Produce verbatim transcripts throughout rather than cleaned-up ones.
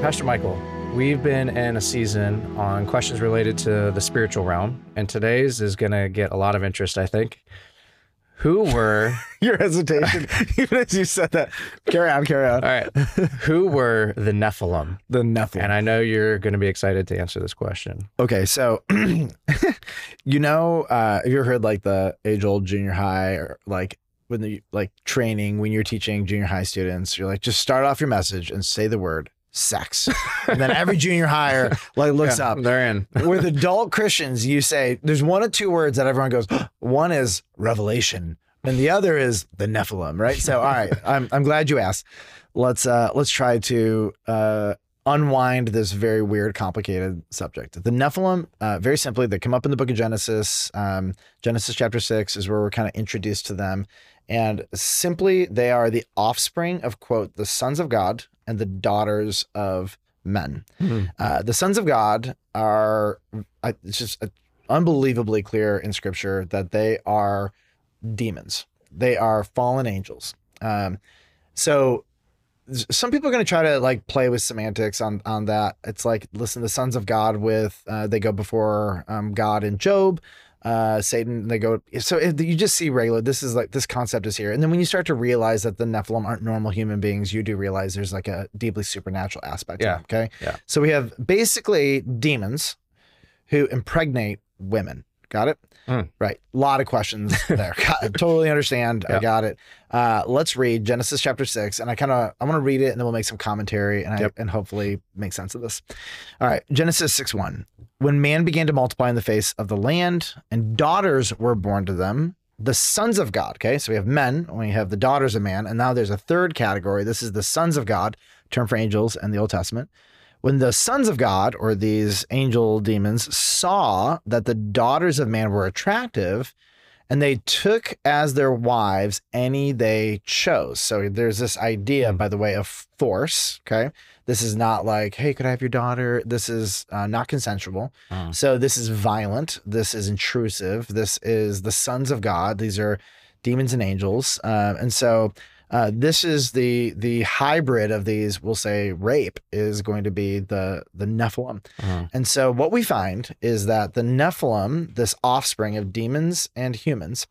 Pastor Michael, we've been in a season on questions related to the spiritual realm, and today's is going to get a lot of interest, I think. Who were... Your hesitation, even as you said that. Carry on, carry on. All right. Who were the Nephilim? The Nephilim. And I know you're going to be excited to answer this question. Okay, so, you know, uh, have you ever heard like the age-old junior high or like when the like training, when you're teaching junior high students, you're like, just start off your message and say the word sex. And then every junior higher like looks Yeah, up. they're in. With adult Christians, you say there's one or two words that everyone goes, one is revelation and the other is the Nephilim, right? So, all right, I'm I'm glad you asked. Let's uh let's try to uh unwind this very weird, complicated subject. The Nephilim, uh, very simply, they come up in the book of Genesis. Um, Genesis chapter six is where we're kind of introduced to them. And simply, they are the offspring of, quote, the sons of God and the daughters of men. Mm-hmm. Uh, the sons of God are, I, it's just uh, unbelievably clear in scripture that they are demons. They are fallen angels. Um, so some people are going to try to like play with semantics on, on that. It's like, listen, the sons of God with, uh, they go before um, God in Job. Uh, Satan, they go, so if you just see regular, this is like, this concept is here. And then when you start to realize that the Nephilim aren't normal human beings, you do realize there's like a deeply supernatural aspect. Yeah. To them, okay. Yeah. So we have basically demons who impregnate women. Got it? Mm. Right. A lot of questions there. Got it. Totally understand. Yep. I got it. Uh, let's read Genesis chapter six. And I kind of, I want to read it and then we'll make some commentary and I, Yep. and hopefully make sense of this. All right. Genesis six one. When man began to multiply in the face of the land and daughters were born to them, the sons of God. Okay. So we have men, we have the daughters of man. And now there's a third category. This is the sons of God, term for angels in the Old Testament. When the sons of God, or these angel demons, saw that the daughters of man were attractive, and they took as their wives any they chose. So there's this idea, by the way, of force. Okay. This is not like, hey, could I have your daughter? This is uh, not consensual. Uh-huh. So this is violent. This is intrusive. This is the sons of God. These are demons and angels. Uh, and so Uh, this is the the hybrid of these, we'll say rape, is going to be the, the Nephilim. Uh-huh. And so what we find is that the Nephilim, this offspring of demons and humans,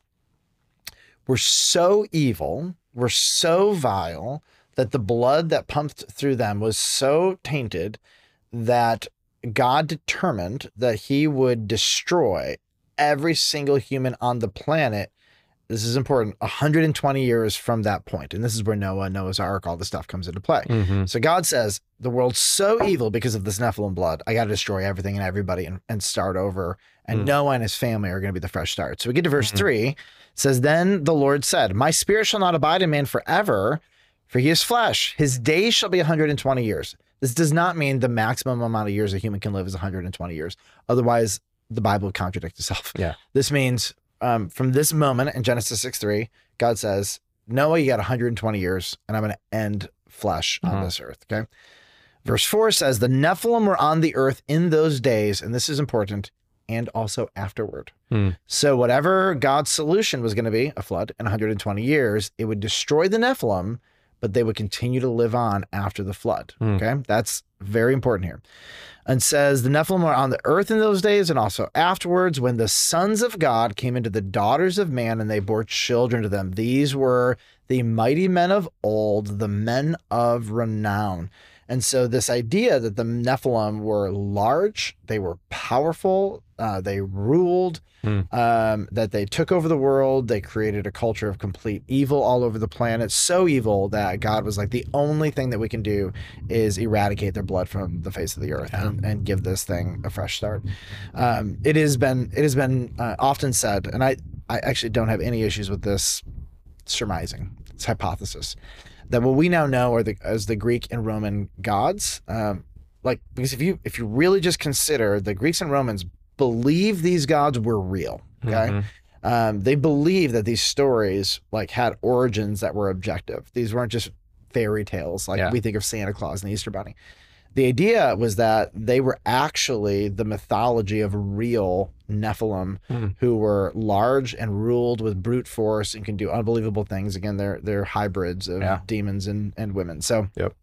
were so evil, were so vile, that the blood that pumped through them was so tainted that God determined that he would destroy every single human on the planet. This is important, one hundred twenty years from that point. And this is where Noah, Noah's Ark, all this stuff comes into play. Mm-hmm. So God says, the world's so evil because of this Nephilim blood, I got to destroy everything and everybody and, and start over. And mm. Noah and his family are going to be the fresh start. So we get to verse mm-hmm. three. It says, then the Lord said, my spirit shall not abide in man forever, for he is flesh. His days shall be one hundred twenty years. This does not mean the maximum amount of years a human can live is one hundred twenty years. Otherwise, the Bible would contradict itself. Yeah. This means... Um, from this moment in Genesis six three, God says, Noah, you got one hundred twenty years and I'm going to end flesh on uh-huh. this earth. Okay. Verse four says the Nephilim were on the earth in those days. And this is important. And also afterward. Hmm. So whatever God's solution was going to be, a flood in one hundred twenty years, it would destroy the Nephilim, but they would continue to live on after the flood. Hmm. Okay. That's very important here. And says the Nephilim were on the earth in those days and also afterwards when the sons of God came into the daughters of man and they bore children to them. These were the mighty men of old, the men of renown. And so this idea that the Nephilim were large, they were powerful, uh, they ruled, hmm. um, that they took over the world, they created a culture of complete evil all over the planet, so evil that God was like, the only thing that we can do is eradicate their blood from the face of the earth yeah. and, and give this thing a fresh start. Um, it has been it has been uh, often said, and I, I actually don't have any issues with this surmising, it's hypothesis, that what we now know are the as the Greek and Roman gods, um, like because if you if you really just consider the Greeks and Romans believe these gods were real, okay, mm-hmm. um, they believe that these stories like had origins that were objective. These weren't just fairy tales like yeah. we think of Santa Claus and the Easter Bunny. The idea was that they were actually the mythology of real Nephilim mm. who were large and ruled with brute force and can do unbelievable things. Again, they're they're hybrids of yeah. demons and, and women. So yep.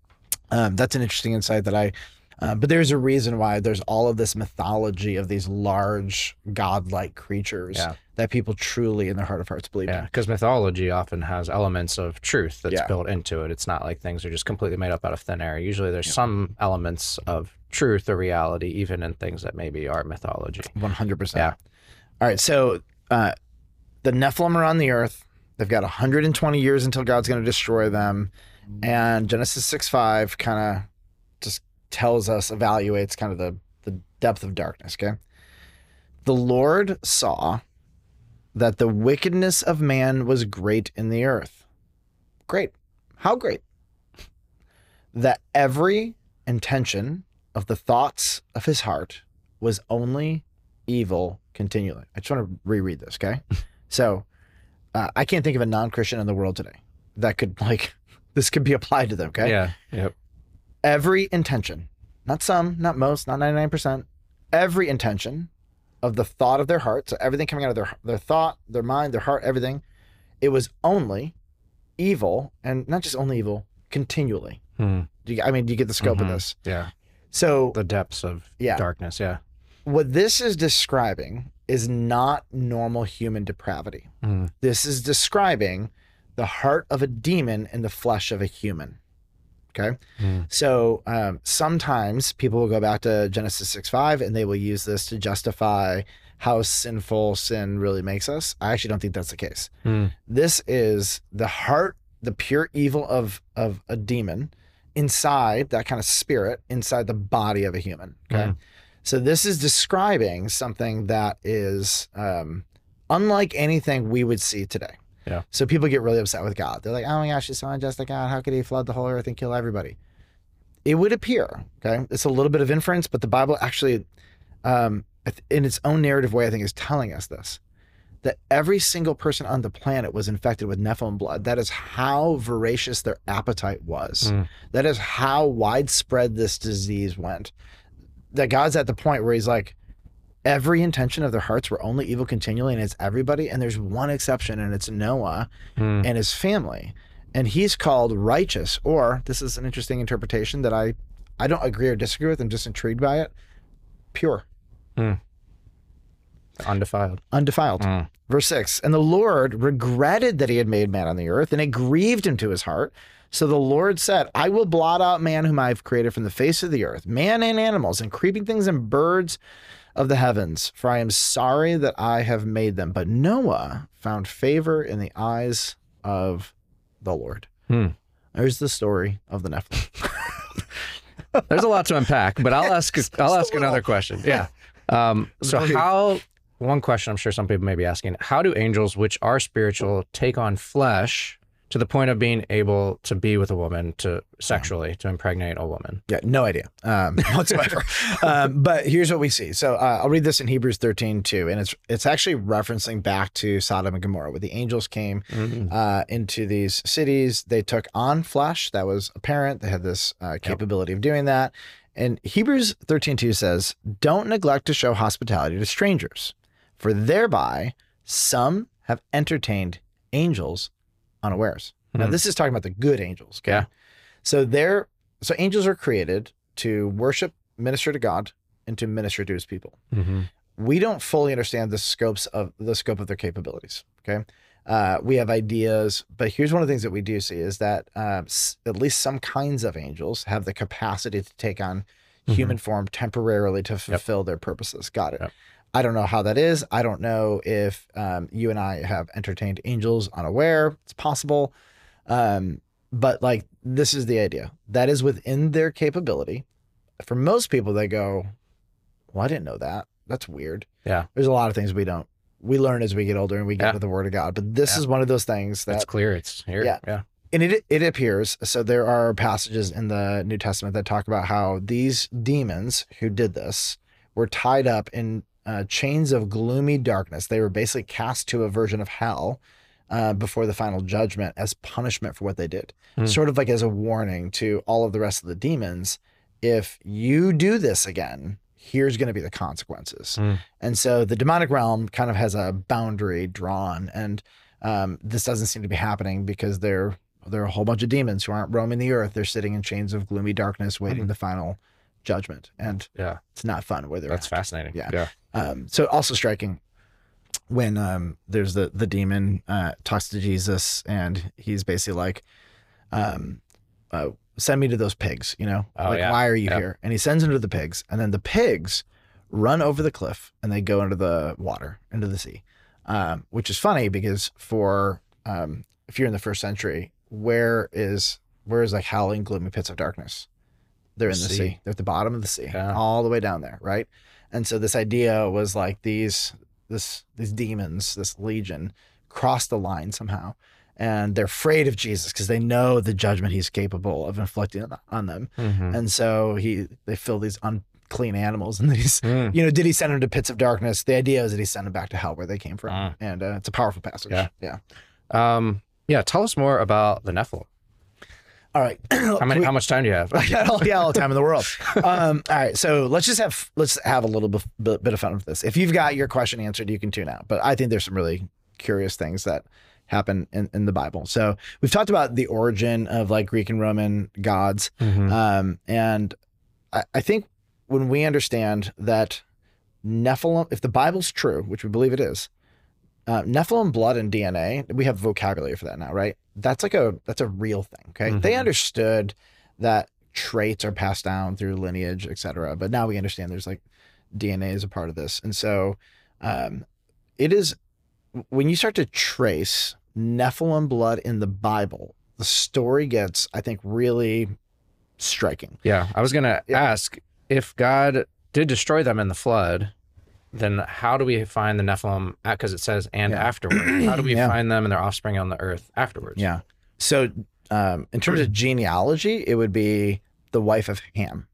Um, that's an interesting insight that I, uh, but there's a reason why there's all of this mythology of these large godlike creatures Yeah. that people truly in their heart of hearts believe Yeah, in. because mythology often has elements of truth that's Yeah. built into it. It's not like things are just completely made up out of thin air. Usually there's some elements of truth or reality, even in things that maybe are mythology. one hundred percent. Yeah. All right. So uh, the Nephilim are on the earth. They've got one hundred twenty years until God's going to destroy them. And Genesis six five kind of just tells us, evaluates kind of the, the depth of darkness. Okay. The Lord saw that the wickedness of man was great in the earth. Great. How great? That every intention of the thoughts of his heart was only evil continually. I just want to reread this, okay? So uh, I can't think of a non-Christian in the world today that could, like, this could be applied to them, okay? Yeah. Yep. Every intention, not some, not most, not ninety-nine percent, every intention of the thought of their heart, so everything coming out of their their thought, their mind, their heart, everything, it was only evil, and not just only evil, continually. Hmm. Do you, I mean, do you get the scope Mhm. of this? Yeah. So The depths of Yeah. darkness. Yeah. what this is describing is not normal human depravity. Mm. This is describing the heart of a demon in the flesh of a human. Okay. Mm. So um, sometimes people will go back to Genesis six five and they will use this to justify how sinful sin really makes us. I actually don't think that's the case. Mm. This is the heart, the pure evil of, of a demon inside that kind of spirit, inside the body of a human. Okay. Mm. So this is describing something that is um, unlike anything we would see today. Yeah. So people get really upset with God. They're like, oh my gosh, he's so unjust to God. How could he flood the whole earth and kill everybody? It would appear, okay? It's a little bit of inference, but the Bible actually, um, in its own narrative way, I think is telling us this, that every single person on the planet was infected with Nephilim blood. That is how voracious their appetite was. Mm. That is how widespread this disease went. That God's at the point where he's like, every intention of their hearts were only evil continually, and it's everybody. And there's one exception, and it's Noah Mm. and his family. And he's called righteous, or this is an interesting interpretation that I, I don't agree or disagree with. I'm just intrigued by it. Pure, Mm. Undefiled. undefiled. Mm. Verse six, and the Lord regretted that he had made man on the earth, and it grieved him to his heart. So the Lord said, I will blot out man whom I have created from the face of the earth, man and animals, and creeping things and birds of the heavens, for I am sorry that I have made them. But Noah found favor in the eyes of the Lord. Hmm. There's the story of the Nephilim. There's a lot to unpack, but I'll ask I'll ask another question. Yeah. Um, so how one question I'm sure some people may be asking, how do angels which are spiritual take on flesh to the point of being able to be with a woman, to sexually to impregnate a woman? Yeah, no idea um, whatsoever. um, but here's what we see. So uh, I'll read this in Hebrews thirteen two, and it's it's actually referencing back to Sodom and Gomorrah, where the angels came Mhm. uh, into these cities. They took on flesh. That was apparent. They had this uh, capability of doing that. And Hebrews thirteen two says, don't neglect to show hospitality to strangers, for thereby some have entertained angels unawares. Now, Hmm. this is talking about the good angels. Okay? Yeah. So they're so angels are created to worship, minister to God, and to minister to his people. Mm-hmm. We don't fully understand the scopes of the scope of their capabilities. Okay. Uh, we have ideas, but here's one of the things that we do see is that uh, s- at least some kinds of angels have the capacity to take on Mhm. human form temporarily to fulfill their purposes. Got it. Yep. I don't know how that is. I don't know if um, you and I have entertained angels unaware. It's possible. Um, but like, this is the idea that is within their capability. For most people, they go, well, I didn't know that. That's weird. Yeah. There's a lot of things we don't, we learn as we get older and we get Yeah. into the word of God. But this Yeah. is one of those things that, It's clear. It's here. Yeah. Yeah. and it, it appears, so there are passages in the New Testament that talk about how these demons who did this were tied up in uh, chains of gloomy darkness. They were basically cast to a version of hell uh, before the final judgment as punishment for what they did. Hmm. Sort of like as a warning to all of the rest of the demons. If you do this again, here's going to be the consequences. Hmm. And so the demonic realm kind of has a boundary drawn, and um, this doesn't seem to be happening because they're there are a whole bunch of demons who aren't roaming the earth. They're sitting in chains of gloomy darkness, waiting Mhm. the final judgment. And Yeah. it's not fun where they're That's at. fascinating. Yeah. Yeah. Um, so also striking when um, there's the the demon uh, talks to Jesus, and he's basically like, um, uh, "Send me to those pigs," you know, Oh, like yeah. why are you Yeah. here? And he sends him to the pigs, and then the pigs run over the cliff and they go into the water, into the sea, um, which is funny because for um, if you're in the first century, where is where is like howling gloomy pits of darkness? They're in the Sea. sea. They're at the bottom of the sea, Yeah. all the way down there, right? And so this idea was like these this these demons, this legion, cross the line somehow, and they're afraid of Jesus because they know the judgment he's capable of inflicting on them. Mhm. And so he they fill these unclean animals, and he's Mm. you know did he send them to pits of darkness? The idea is that he sent them back to hell where they came from, Mm. and uh, it's a powerful passage. Yeah. yeah. Um, yeah. Tell us more about the Nephilim. All right. How many? How much time do you have? I got all, yeah, all the time in the world. Um, all right, so let's just have let's have a little bit, bit of fun with this. If you've got your question answered, you can tune out. But I think there's some really curious things that happen in, in the Bible. So we've talked about the origin of like Greek and Roman gods, Mhm. um, and I, I think when we understand that Nephilim, if the Bible's true, which we believe it is, uh, Nephilim blood and D N A, we have vocabulary for that now, right? That's like a that's a real thing. Okay, they Mhm. understood that traits are passed down through lineage, et cetera. But now we understand there's like D N A is a part of this, and so um, it is when you start to trace Nephilim blood in the Bible, the story gets, I think, really striking. Yeah. I was gonna Yeah. ask if God did destroy them in the flood. Then how do we find the Nephilim? Because it says and Yeah. afterward. How do we Yeah. find them and their offspring on the earth afterwards? Yeah. So um, in terms of genealogy, it would be the wife of Ham.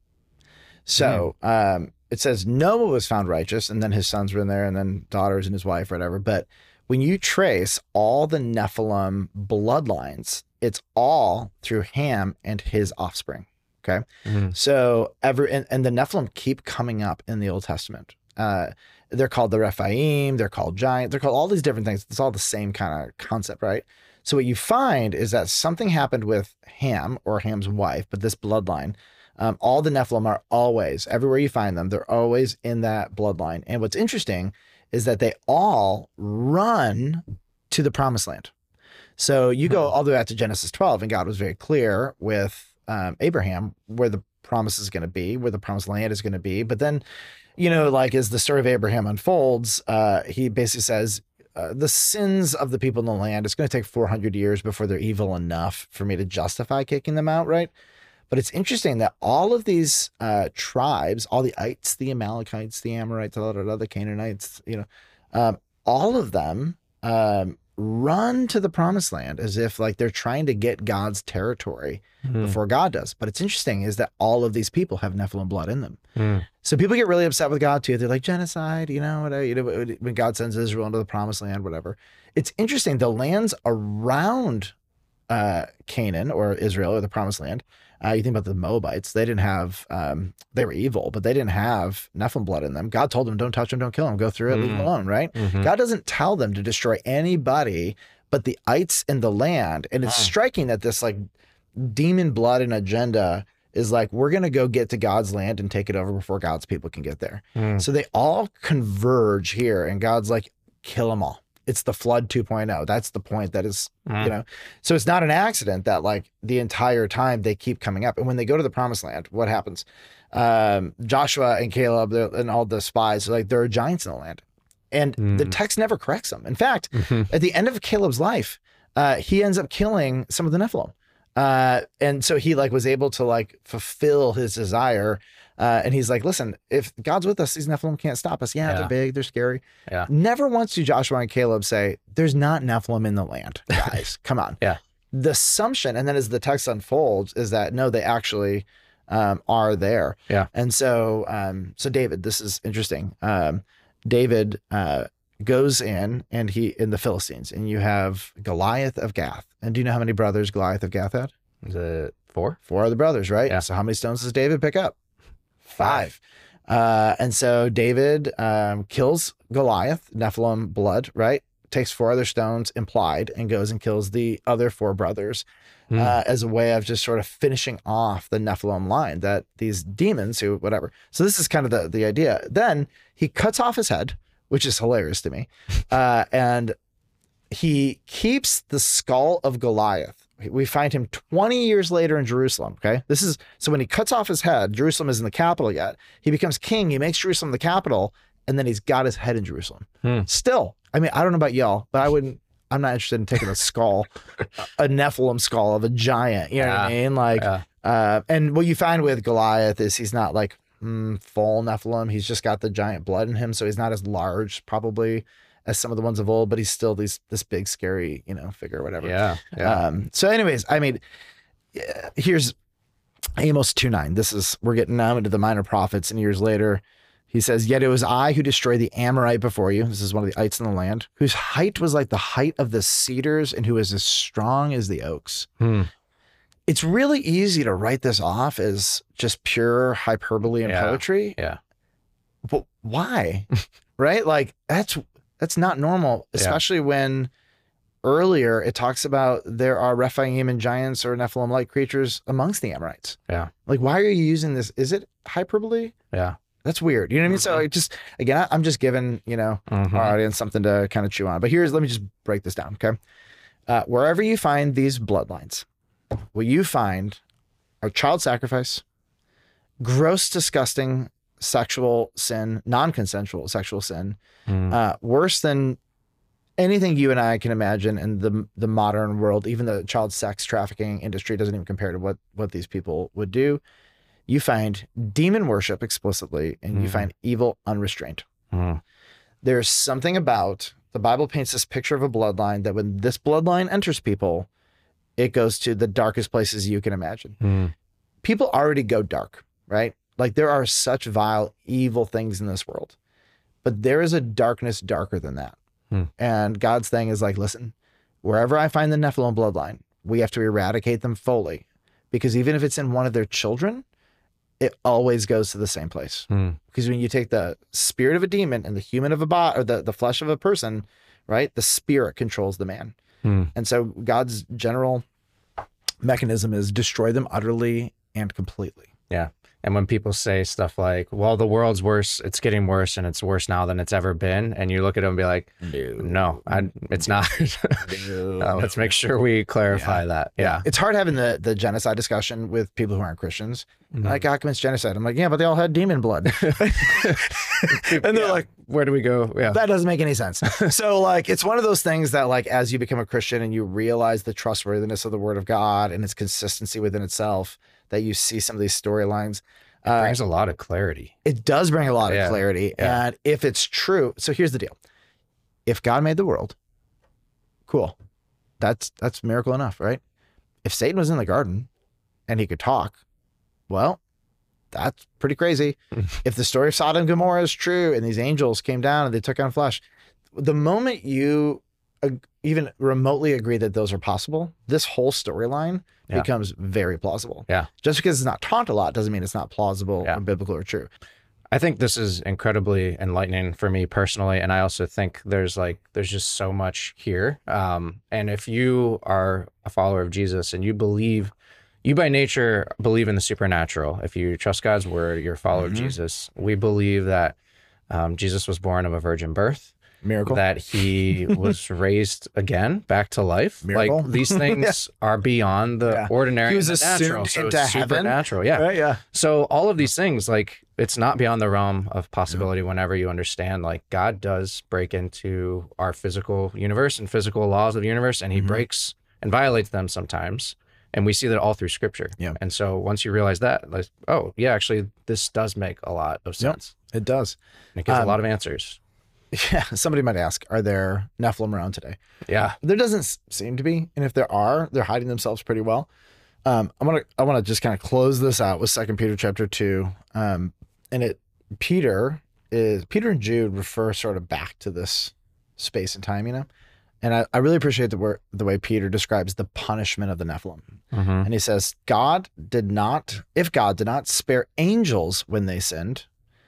So um, it says Noah was found righteous, and then his sons were in there, and then daughters and his wife, or whatever. But when you trace all the Nephilim bloodlines, it's all through Ham and his offspring. Okay. Mhm. So every and, and the Nephilim keep coming up in the Old Testament. Uh, they're called the Rephaim. They're called giant. They're called all these different things. It's all the same kind of concept, right? So what you find is that something happened with Ham or Ham's wife, but this bloodline, um, all the Nephilim are always, everywhere you find them, they're always in that bloodline. And what's interesting is that they all run to the promised land. So you go all the way out to Genesis twelve, and God was very clear with um, Abraham where the promise is going to be, where the promised land is going to be. But then, you know, like as the story of Abraham unfolds, uh, he basically says, uh, the sins of the people in the land, it's going to take four hundred years before they're evil enough for me to justify kicking them out, right? But it's interesting that all of these uh, tribes, all the ites, the Amalekites, the Amorites, da, da, da, the Canaanites, you know, um, all of them um, run to the promised land as if like they're trying to get God's territory Mhm. before God does. But it's interesting is that all of these people have Nephilim blood in them. Mm. So people get really upset with God too. They're like genocide, you know, what, you know, when God sends Israel into the promised land, whatever. It's interesting. The lands around uh, Canaan or Israel or the promised land, uh, you think about the Moabites, they didn't have, um, they were evil, but they didn't have Nephilim blood in them. God told them, don't touch them, don't kill them, go through it, leave them Mm. alone, right? Mhm. God doesn't tell them to destroy anybody but the ites in the land. And it's Ah. striking that this like demon blood and agenda is like, we're going to go get to God's land and take it over before God's people can get there. Mm. So they all converge here, and God's like, kill them all. It's the flood two point oh. That's the point that is, Mm. you know, so it's not an accident that like the entire time they keep coming up. And when they go to the promised land, what happens? Um, Joshua and Caleb they're- and all the spies, like there are giants in the land. And the Mm. text never corrects them. In fact, Mhm. at the end of Caleb's life, uh, he ends up killing some of the Nephilim. Uh, and so he like was able to like fulfill his desire. Uh, and he's like, listen, if God's with us, these Nephilim can't stop us. Yeah, Yeah. they're big, they're scary. Yeah. Never once do Joshua and Caleb say, there's not Nephilim in the land, guys. Come on. Yeah. The assumption, and then as the text unfolds, is that no, they actually um, are there. Yeah. And so, um, so David, this is interesting. Um, David uh, goes in and he in the Philistines, and you have Goliath of Gath. And do you know how many brothers Goliath of Gath had? Is it four? Four other brothers, right? Yeah. So how many stones does David pick up? Five. Uh, and so David um, kills Goliath, Nephilim blood, right? takes four other stones implied and goes and kills the other four brothers Mm. uh, as a way of just sort of finishing off the Nephilim line, that these demons who, whatever. So this is kind of the, the idea. Then he cuts off his head, which is hilarious to me. Uh, and he keeps the skull of Goliath. We find him twenty years later in Jerusalem. Okay. This is, so when he cuts off his head, Jerusalem isn't the capital yet. He becomes king. He makes Jerusalem the capital. And then he's got his head in Jerusalem. Hmm. Still, I mean, I don't know about y'all, but I wouldn't, I'm not interested in taking a skull, a Nephilim skull of a giant. You know Yeah. what I mean? Like, Yeah. uh, and what you find with Goliath is he's not like mm, full Nephilim. He's just got the giant blood in him. So he's not as large probably as some of the ones of old, but he's still these, this big, scary, you know, figure or whatever. Yeah. Yeah. Um, so anyways, I mean, yeah, here's Amos two nine. This is, we're getting now into the minor prophets, and years later, he says, yet it was I who destroyed the Amorite before you. This is one of the ites in the land, whose height was like the height of the cedars and who is as strong as the oaks. Hmm. It's really easy to write this off as just pure hyperbole and Yeah. poetry. Yeah. But why? Right? Like that's, that's not normal, Yeah. especially when earlier it talks about there are Rephaim and giants or Nephilim-like creatures amongst the Amorites. Yeah. Like, why are you using this? Is it hyperbole? Yeah. That's weird. You know what I mean? So it just, again, I, I'm just giving, you know, Mhm. our audience something to kind of chew on. But here's, let me just break this down. Okay. Uh, wherever you find these bloodlines, what you find are child sacrifice, gross, disgusting sexual sin, non-consensual sexual sin, Hmm. uh, worse than anything you and I can imagine in the the modern world. Even the child sex trafficking industry doesn't even compare to what, what these people would do. You find demon worship explicitly, and you Mhm. find evil unrestrained. Hmm. There's something about, the Bible paints this picture of a bloodline that when this bloodline enters people, it goes to the darkest places you can imagine. Hmm. People already go dark, right? Like there are such vile, evil things in this world, but there is a darkness darker than that. Hmm. And God's thing is like, listen, wherever I find the Nephilim bloodline, we have to eradicate them fully, because even if it's in one of their children, it always goes to the same place. Hmm. Because when you take the spirit of a demon and the human of a bot, or the, the flesh of a person, right? The spirit controls the man. Hmm. And so God's general mechanism is destroy them utterly and completely. Yeah. And when people say stuff like, well, the world's worse, it's getting worse, and it's worse now than it's ever been. And you look at them and be like, no, I, it's not. uh, let's make sure we clarify Yeah. that. Yeah. It's hard having the, the genocide discussion with people who aren't Christians. Mhm. Like, how come it's genocide? I'm like, yeah, but they all had demon blood. And they're Yeah. like, where do we go? Yeah. that doesn't make any sense. So like, it's one of those things that like, as you become a Christian and you realize the trustworthiness of the word of God and its consistency within itself, that you see some of these storylines. It Uh, brings a lot of clarity. it does bring a lot Yeah. of clarity. Yeah. And if it's true, so here's the deal. If God made the world, cool. That's, that's miracle enough, right? If Satan was in the garden and he could talk, well, that's pretty crazy. If the story of Sodom and Gomorrah is true and these angels came down and they took on flesh, the moment you ag- even remotely agree that those are possible, this whole storyline Yeah. becomes very plausible. Yeah. Just because it's not taught a lot doesn't mean it's not plausible Yeah. or biblical or true. I think this is incredibly enlightening for me personally. And I also think there's like, there's just so much here. Um, and if you are a follower of Jesus and you believe, you by nature believe in the supernatural, if you trust God's word, you're a follower Mhm. of Jesus. We believe that um, Jesus was born of a virgin birth, Miracle. that he was raised again back to life. Miracle. Like these things are beyond the Yeah. ordinary. He was and the natural, assumed so into heaven. supernatural. Yeah. Right, yeah. So all of these things, like it's not beyond the realm of possibility whenever you understand, like God does break into our physical universe and physical laws of the universe, and he Mhm. breaks and violates them sometimes. And we see that all through scripture. Yeah. And so once you realize that, like, oh yeah, actually this does make a lot of Yep. sense. It does. And it gives Um, a lot of answers. Yeah. Somebody might ask, are there Nephilim around today? Yeah. There doesn't s- seem to be. And if there are, they're hiding themselves pretty well. Um, I'm gonna I want to just kind of close this out with Second Peter chapter two. Um, and it Peter is Peter and Jude refer sort of back to this space and time, you know? And I, I really appreciate the word the way Peter describes the punishment of the Nephilim. Mm-hmm. And he says, God did not, if God did not spare angels when they sinned,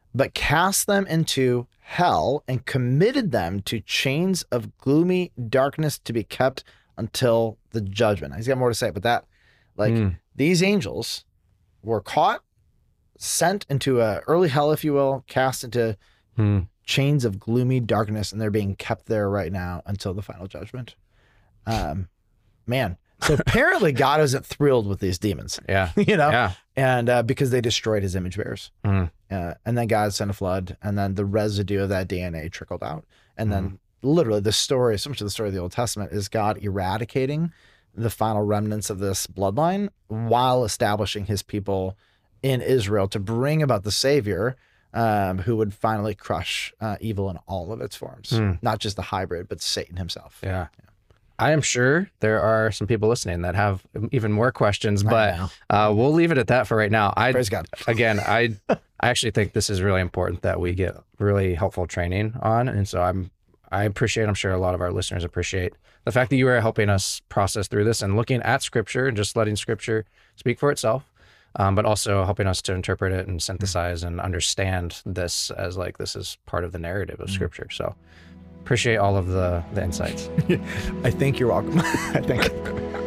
but cast them into hell and committed them to chains of gloomy darkness to be kept until the judgment. He's got more to say, but that, like, Mm. these angels were caught, sent into a early hell, if you will, cast into Mm. chains of gloomy darkness, and they're being kept there right now until the final judgment. Um, man. So apparently God isn't thrilled with these demons, Yeah. you know, Yeah. and uh, because they destroyed his image bearers. Mm. Uh, and then God sent a flood, and then the residue of that D N A trickled out. And then literally the story, so much of the story of the Old Testament is God eradicating the final remnants of this bloodline while establishing his people in Israel to bring about the Savior, um, who would finally crush uh, evil in all of its forms, Hmm. not just the hybrid, but Satan himself. Yeah. I am sure there are some people listening that have even more questions, I but know. uh, we'll leave it at that for right now. I Praise God. again, I I actually think this is really important that we get really helpful training on, and so I'm I appreciate. I'm sure a lot of our listeners appreciate the fact that you are helping us process through this and looking at Scripture and just letting Scripture speak for itself, um, but also helping us to interpret it and synthesize and understand this as like this is part of the narrative of Scripture. So appreciate all of the the insights. I think you're welcome. I think.